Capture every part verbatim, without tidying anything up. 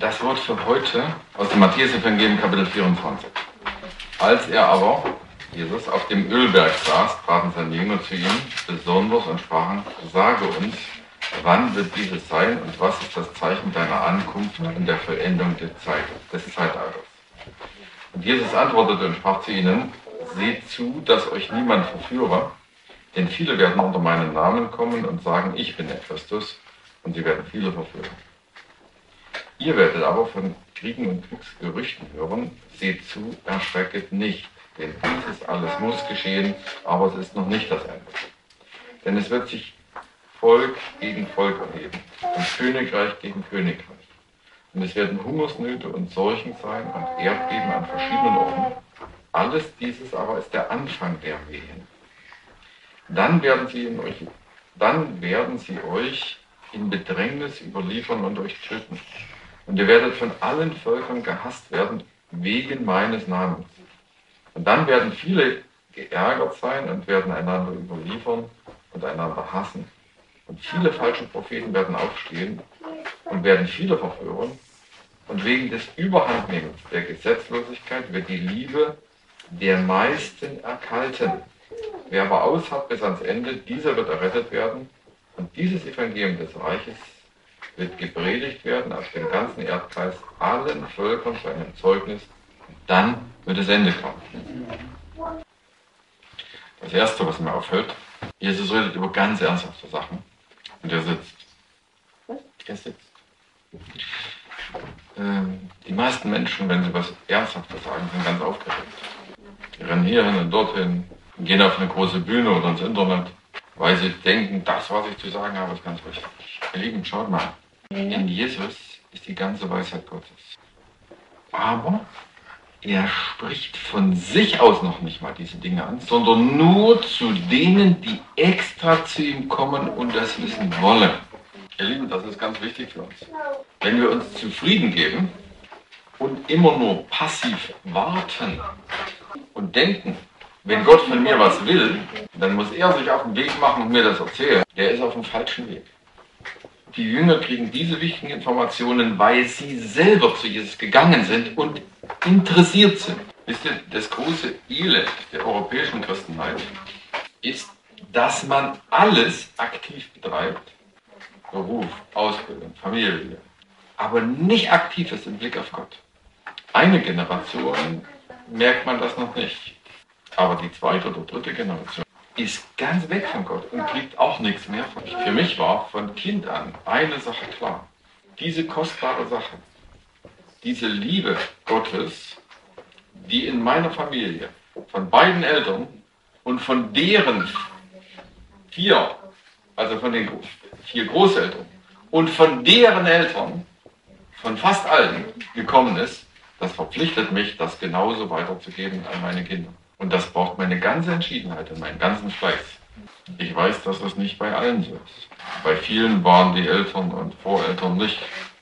Das Wort für heute aus dem Matthäus-Evangelium Kapitel vierundzwanzig. Als er aber, Jesus, auf dem Ölberg saß, traten seine Jünger zu ihm besonders und sprachen: Sage uns, wann wird dieses sein und was ist das Zeichen deiner Ankunft und der Vollendung der Zeit, des Zeitalters? Und Jesus antwortete und sprach zu ihnen: Seht zu, dass euch niemand verführe, denn viele werden unter meinen Namen kommen und sagen, ich bin der Christus, und sie werden viele verführen. Ihr werdet aber von Kriegen und Kriegsgerüchten hören. Seht zu, erschrecket nicht, denn dieses alles muss geschehen, aber es ist noch nicht das Ende. Denn es wird sich Volk gegen Volk erheben und Königreich gegen Königreich. Und es werden Hungersnöte und Seuchen sein und Erdbeben an verschiedenen Orten. Alles dieses aber ist der Anfang der Wehen. Dann werden sie in euch, dann werden sie euch in Bedrängnis überliefern und euch töten. Und ihr werdet von allen Völkern gehasst werden wegen meines Namens. Und dann werden viele geärgert sein und werden einander überliefern und einander hassen. Und viele falsche Propheten werden aufstehen und werden viele verführen. Und wegen des Überhandnehmens der Gesetzlosigkeit wird die Liebe der meisten erkalten. Wer aber ausharrt bis ans Ende, dieser wird errettet werden. Und dieses Evangelium des Reiches wird gepredigt werden auf dem ganzen Erdkreis, allen Völkern zu einem Zeugnis. Dann wird das Ende kommen. Das Erste, was mir auffällt: Jesus redet über ganz ernsthafte Sachen. Und er sitzt. Er sitzt. Ähm, die meisten Menschen, wenn sie was Ernsthaftes sagen, sind ganz aufgeregt. Die rennen hierhin und dorthin, gehen auf eine große Bühne oder ins Internet, weil sie denken, das, was ich zu sagen habe, ist ganz wichtig. Ihr Lieben, schaut mal. In Jesus ist die ganze Weisheit Gottes. Aber er spricht von sich aus noch nicht mal diese Dinge an, sondern nur zu denen, die extra zu ihm kommen und das wissen wollen. Ihr Lieben, das ist ganz wichtig für uns. Wenn wir uns zufrieden geben und immer nur passiv warten und denken, wenn Gott von mir was will, dann muss er sich auf den Weg machen und mir das erzählen. Der ist auf dem falschen Weg. Die Jünger kriegen diese wichtigen Informationen, weil sie selber zu Jesus gegangen sind und interessiert sind. Wisst ihr, das große Elend der europäischen Christenheit ist, dass man alles aktiv betreibt, Beruf, Ausbildung, Familie, aber nicht aktiv ist im Blick auf Gott. Eine Generation merkt man das noch nicht, aber die zweite oder dritte Generation ist ganz weg von Gott und kriegt auch nichts mehr von ihm. Für mich war von Kind an eine Sache klar: Diese kostbare Sache, diese Liebe Gottes, die in meiner Familie von beiden Eltern und von deren vier, also von den vier Großeltern und von deren Eltern, von fast allen gekommen ist, das verpflichtet mich, das genauso weiterzugeben an meine Kinder. Und das braucht meine ganze Entschiedenheit und meinen ganzen Fleiß. Ich weiß, dass das nicht bei allen so ist. Bei vielen waren die Eltern und Voreltern nicht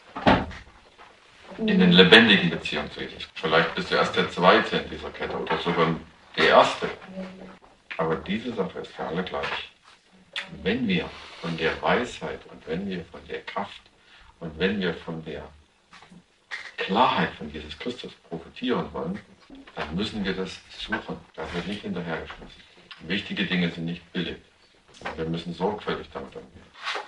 in den lebendigen Beziehungen zu Jesus. Vielleicht bist du erst der Zweite in dieser Kette oder sogar der Erste. Aber diese Sache ist für alle gleich. Wenn wir von der Weisheit und wenn wir von der Kraft und wenn wir von der Klarheit von Jesus Christus profitieren wollen, dann müssen wir das suchen. Da wird nicht hinterhergeschmissen. Wichtige Dinge sind nicht billig. Wir müssen sorgfältig damit umgehen.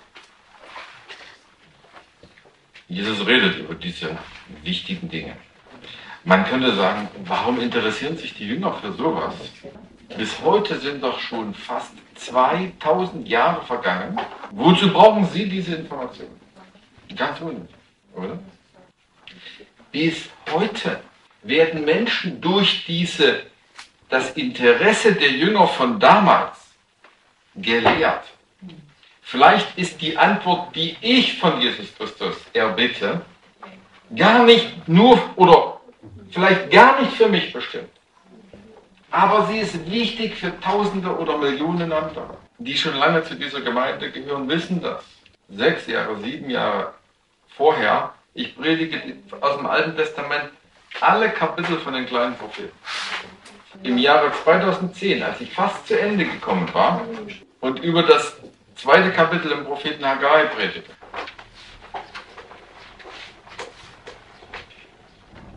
Jesus redet über diese wichtigen Dinge. Man könnte sagen, warum interessieren sich die Jünger für sowas? Bis heute sind doch schon fast zweitausend Jahre vergangen. Wozu brauchen Sie diese Informationen? Ganz unnötig, oder? Bis heute werden Menschen durch diese, das Interesse der Jünger von damals gelehrt. Vielleicht ist die Antwort, die ich von Jesus Christus erbitte, gar nicht nur oder vielleicht gar nicht für mich bestimmt. Aber sie ist wichtig für Tausende oder Millionen andere. Die schon lange zu dieser Gemeinde gehören, wissen das. Sechs Jahre, sieben Jahre vorher, ich predige aus dem Alten Testament alle Kapitel von den kleinen Propheten. Im Jahre zweitausendzehn, als ich fast zu Ende gekommen war und über das zweite Kapitel im Propheten Haggai predigte,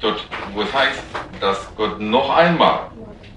dort, wo es heißt, dass Gott noch einmal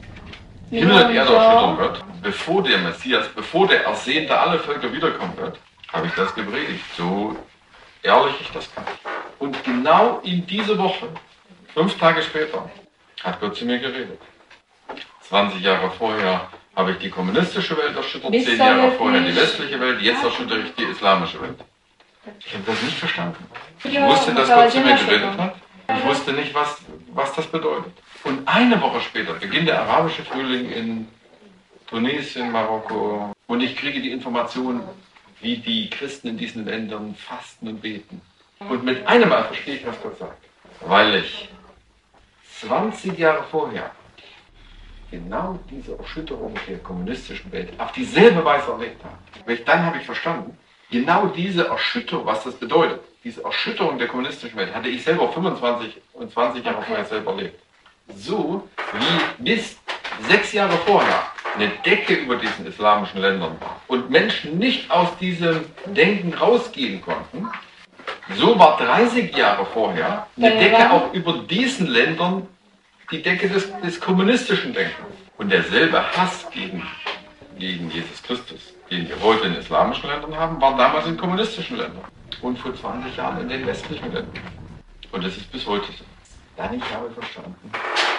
Himmel und Erde erschüttern wird, bevor der Messias, bevor der Ersehnte aller Völker wiederkommen wird, habe ich das gepredigt, so ehrlich ich das kann. Und genau in dieser Woche, fünf Tage später, hat Gott zu mir geredet. zwanzig Jahre vorher habe ich die kommunistische Welt erschüttert, zehn Jahre vorher die westliche Welt, jetzt erschüttere ich die islamische Welt. Ich habe das nicht verstanden. Ich wusste, dass Gott zu mir geredet hat. Ich wusste nicht, was, was das bedeutet. Und eine Woche später beginnt der arabische Frühling in Tunesien, Marokko. Und ich kriege die Information, wie die Christen in diesen Ländern fasten und beten. Und mit einem Mal verstehe ich, was Gott sagt. Weil ich zwanzig Jahre vorher genau diese Erschütterung der kommunistischen Welt auf dieselbe Weise erlebt habe. Dann habe ich verstanden, genau diese Erschütterung, was das bedeutet, diese Erschütterung der kommunistischen Welt, hatte ich selber fünfundzwanzig und zwanzig Jahre vorher selber erlebt. So wie bis sechs Jahre vorher eine Decke über diesen islamischen Ländern war und Menschen nicht aus diesem Denken rausgehen konnten, so war dreißig Jahre vorher eine Decke auch über diesen Ländern die Decke des, des kommunistischen Denkens. Und derselbe Hass gegen, gegen Jesus Christus, den wir heute in islamischen Ländern haben, war damals in kommunistischen Ländern. Und vor zwanzig Jahren in den westlichen Ländern. Und das ist bis heute so. Dann ich habe verstanden,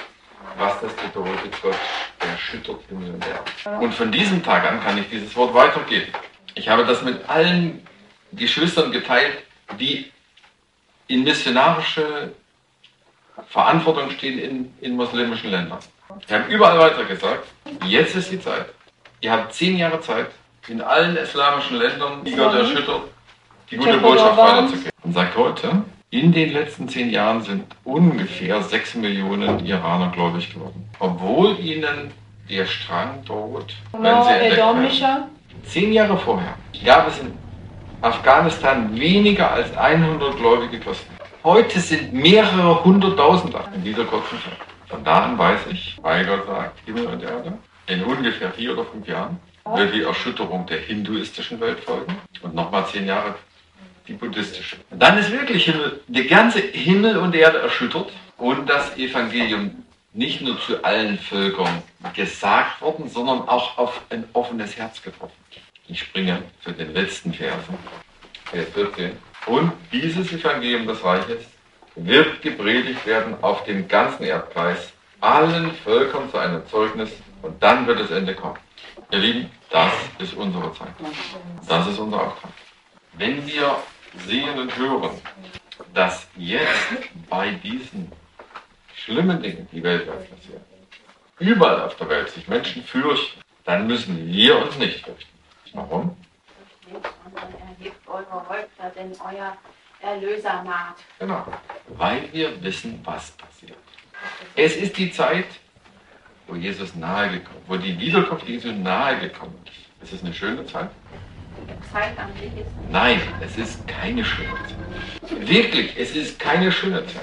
was das bedeutet, Gott erschüttert Himmel und Erde. Und von diesem Tag an kann ich dieses Wort weitergeben. Ich habe das mit allen Geschwistern geteilt, die in missionarische Verantwortung stehen in, in muslimischen Ländern. Wir haben überall weiter gesagt, jetzt ist die Zeit. Ihr habt zehn Jahre Zeit, in allen islamischen Ländern, die Gott erschüttert, die gute Botschaft weiterzugeben. Und sagt heute, in den letzten zehn Jahren sind ungefähr sechs Millionen Iraner gläubig geworden. Obwohl ihnen der Strang droht, wenn sie entdeckt werden. Zehn Jahre vorher gab es in Afghanistan weniger als hundert gläubige Christen. Heute sind mehrere hunderttausend in dieser kurzen Zeit. Von da an weiß ich, weil Gott sagt, Himmel und Erde, in ungefähr vier oder fünf Jahren wird die Erschütterung der hinduistischen Welt folgen und nochmal zehn Jahre die buddhistische. Und dann ist wirklich Himmel, der ganze Himmel und Erde erschüttert und das Evangelium nicht nur zu allen Völkern gesagt worden, sondern auch auf ein offenes Herz getroffen. Ich springe für den letzten Vers, Vers vierzehn. Und dieses Evangelium des Reiches wird gepredigt werden auf dem ganzen Erdkreis, allen Völkern zu einem Zeugnis, und dann wird das Ende kommen. Ihr Lieben, das ist unsere Zeit. Das ist unser Auftrag. Wenn wir sehen und hören, dass jetzt bei diesen schlimmen Dingen, die weltweit passieren, überall auf der Welt sich Menschen fürchten, dann müssen wir uns nicht fürchten. Warum? Erhebt eure Häupter, denn euer Erlöser naht. Genau, weil wir wissen, was passiert. Es ist die Zeit, wo Jesus nahe gekommen, wo die Wiederkunft Jesu nahe gekommen ist. Ist es eine schöne Zeit? Zeit an sich ist. Nein, es ist keine schöne Zeit. Wirklich, es ist keine schöne Zeit.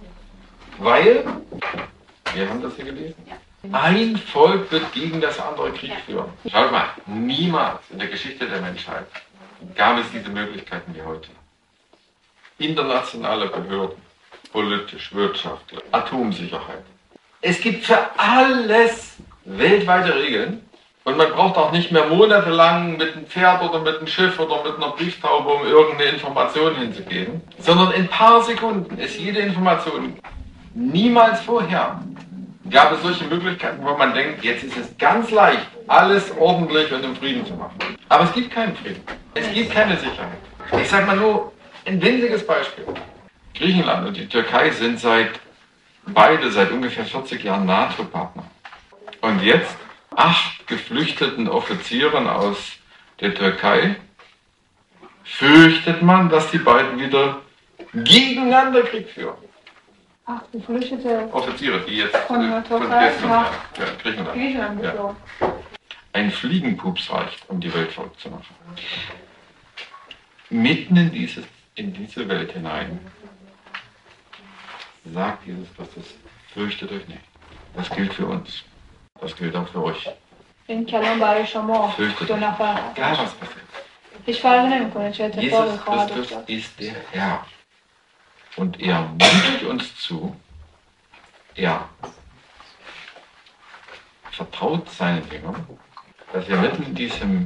Weil, wir haben das hier gelesen, ja. Ein Volk wird gegen das andere Krieg ja. führen. Schaut mal, niemals in der Geschichte der Menschheit gab es diese Möglichkeiten wie heute. Internationale Behörden, politisch, wirtschaftlich, Atomsicherheit. Es gibt für alles weltweite Regeln und man braucht auch nicht mehr monatelang mit einem Pferd oder mit einem Schiff oder mit einer Brieftaube, um irgendeine Information hinzugeben, sondern in ein paar Sekunden ist jede Information. Niemals vorher gab es solche Möglichkeiten, wo man denkt, jetzt ist es ganz leicht, alles ordentlich und im Frieden zu machen. Aber es gibt keinen Frieden. Es gibt keine Sicherheit. Ich sage mal nur ein winziges Beispiel. Griechenland und die Türkei sind seit, beide seit ungefähr vierzig Jahren NATO-Partner. Und jetzt acht geflüchteten Offizieren aus der Türkei fürchtet man, dass die beiden wieder gegeneinander Krieg führen. Ach, geflüchtete Offiziere, die jetzt von der von Türkei gestern, nach ja, Griechenland. Griechenland Ja. geflogen. Ein Fliegenpups reicht, um die Welt verrückt zu machen. Mitten in, dieses, in diese Welt hinein sagt Jesus Christus, fürchtet euch nicht. Das gilt für uns. Das gilt auch für euch. این کلام برای شما Fürchtet دو euch. نفر Egal was passiert. هیچ فرقی نمیکنه چه اتفاقی Jesus خواهد Christus افتاد. ist der Herr. Und er mutet uns zu, er vertraut seinen Jüngern, dass er mitten in diesem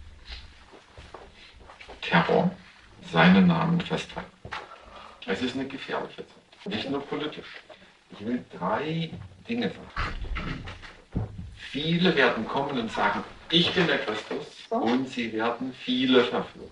Terror seinen Namen festhält. Es ist eine gefährliche Zeit, nicht nur politisch. Ich will drei Dinge sagen. Viele werden kommen und sagen, ich bin der Christus, und sie werden viele verführen.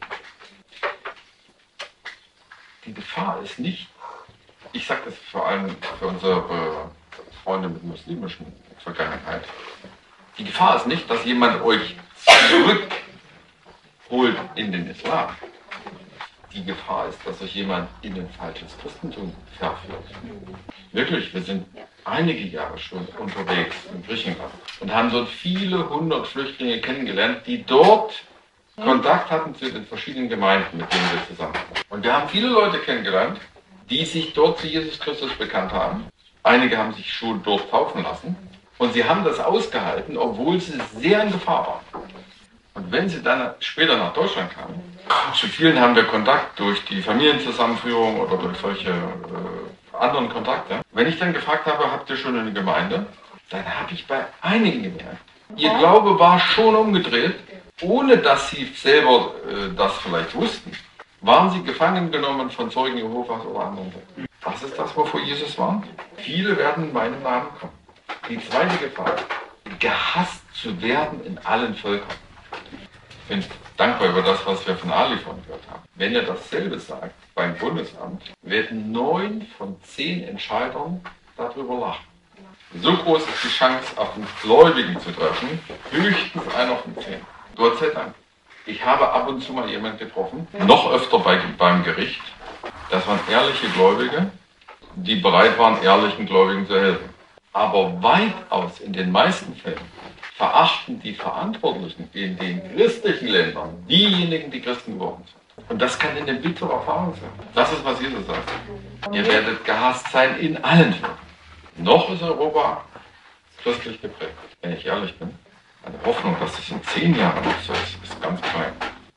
Die Gefahr ist nicht, ich sage das vor allem für unsere Freunde mit muslimischen Vergangenheit, die Gefahr ist nicht, dass jemand euch zurückholt in den Islam. Die Gefahr ist, dass euch jemand in ein falsches Christentum verführt. Wirklich, wir sind einige Jahre schon unterwegs in Griechenland und haben dort viele hundert Flüchtlinge kennengelernt, die dort Kontakt hatten zu den verschiedenen Gemeinden, mit denen wir zusammen waren. Und wir haben viele Leute kennengelernt, die sich dort zu Jesus Christus bekannt haben. Einige haben sich schon dort taufen lassen und sie haben das ausgehalten, obwohl sie sehr in Gefahr waren. Und wenn sie dann später nach Deutschland kamen, zu vielen haben wir Kontakt durch die Familienzusammenführung oder durch solche äh, anderen Kontakte. Wenn ich dann gefragt habe, habt ihr schon eine Gemeinde? Dann habe ich bei einigen gemerkt, ihr Glaube war schon umgedreht, ohne dass sie selber äh, das vielleicht wussten. Waren sie gefangen genommen von Zeugen Jehovas oder anderen? Das ist das, wovor Jesus warnt. Viele werden in meinen Namen kommen. Die zweite Gefahr, gehasst zu werden in allen Völkern. Ich bin dankbar über das, was wir von Ali von gehört haben. Wenn er dasselbe sagt beim Bundesamt, werden neun von zehn Entscheidern darüber lachen. So groß ist die Chance, auf einen Gläubigen zu treffen, höchstens einer von zehn. Gott sei Dank. Ich habe ab und zu mal jemanden getroffen, noch öfter bei, beim Gericht. Das waren ehrliche Gläubige, die bereit waren, ehrlichen Gläubigen zu helfen. Aber weitaus in den meisten Fällen verachten die Verantwortlichen in den christlichen Ländern diejenigen, die Christen geworden sind. Und das kann eine bittere Erfahrung sein. Das ist, was Jesus sagt. Ihr werdet gehasst sein in allen Fällen. Noch ist Europa christlich geprägt. Wenn ich ehrlich bin, meine Hoffnung, dass das in zehn Jahren noch so ist, ist ganz klein.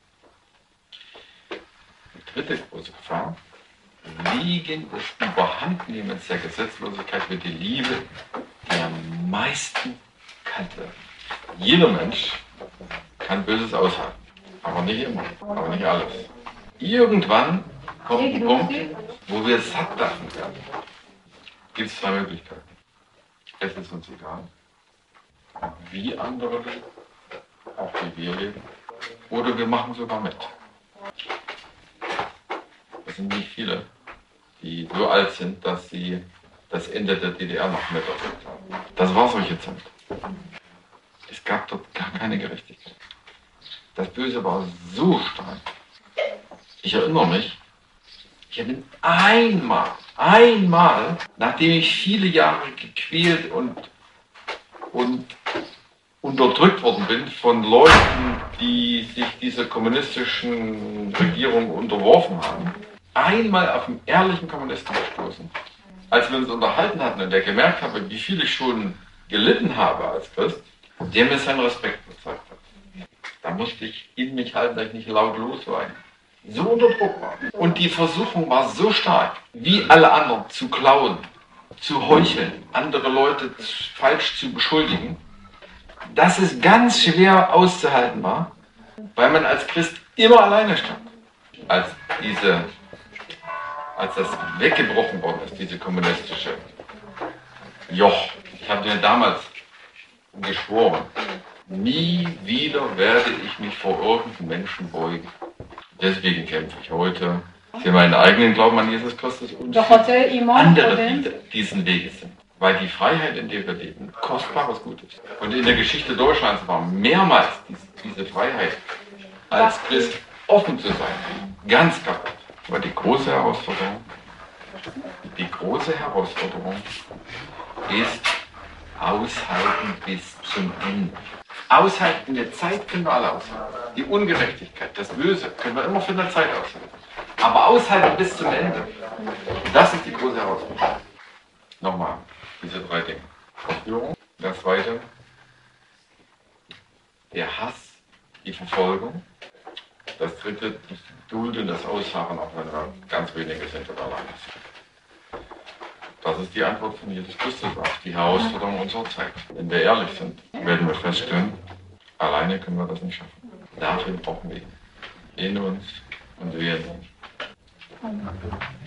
Die dritte große Gefahr, wegen des Überhandnehmens der Gesetzlosigkeit wird die Liebe der meisten kalt werden. Jeder Mensch kann Böses aushalten, aber nicht immer, aber nicht alles. Irgendwann kommt ein Punkt, wo wir satt davon werden. Gibt es zwei Möglichkeiten. Es ist uns egal, wie andere leben, auch wie wir leben, oder wir machen sogar mit. Es sind nicht viele, die so alt sind, dass sie das Ende der D D R noch miterlebt haben. Das war solche Zeit. Es gab dort gar keine Gerechtigkeit. Das Böse war so stark. Ich erinnere mich, ich habe einmal, einmal, nachdem ich viele Jahre gequält und, und unterdrückt worden bin von Leuten, die sich dieser kommunistischen Regierung unterworfen haben, einmal auf einen ehrlichen Kommunisten gestoßen. Als wir uns unterhalten hatten und der gemerkt habe, wie viel ich schon gelitten habe als Christ, der mir seinen Respekt gezeigt hat. Da musste ich in mich halten, dass ich nicht laut losweine. So unter Druck war. Und die Versuchung war so stark, wie alle anderen zu klauen, zu heucheln, andere Leute falsch zu beschuldigen, dass es ganz schwer auszuhalten war, weil man als Christ immer alleine stand. Als diese, als das weggebrochen worden ist, diese kommunistische Joch. Ich habe mir damals geschworen, nie wieder werde ich mich vor irgendeinem Menschen beugen. Deswegen kämpfe ich heute für meinen eigenen Glauben an Jesus Christus und für andere, die diesen Weg sind. Weil die Freiheit, in der wir leben, kostbares Gut ist. Und in der Geschichte Deutschlands war mehrmals diese, diese Freiheit, als Christ offen zu sein, ganz kaputt. Aber die große Herausforderung, die große Herausforderung ist aushalten bis zum Ende. Aushalten in der Zeit können wir alle aushalten. Die Ungerechtigkeit, das Böse können wir immer für eine Zeit aushalten. Aber aushalten bis zum Ende, das ist die große Herausforderung. Nochmal, diese drei Dinge. Verführung, das zweite, der Hass, die Verfolgung. Das dritte, das Dulden, das Ausharren, auch wenn wir ganz wenige sind oder alleine sind. Das ist die Antwort von Jesus Christus auf die Herausforderung unserer Zeit. Wenn wir ehrlich sind, werden wir feststellen, alleine können wir das nicht schaffen. Dafür brauchen wir ihn. In uns und wir in ihm. Amen.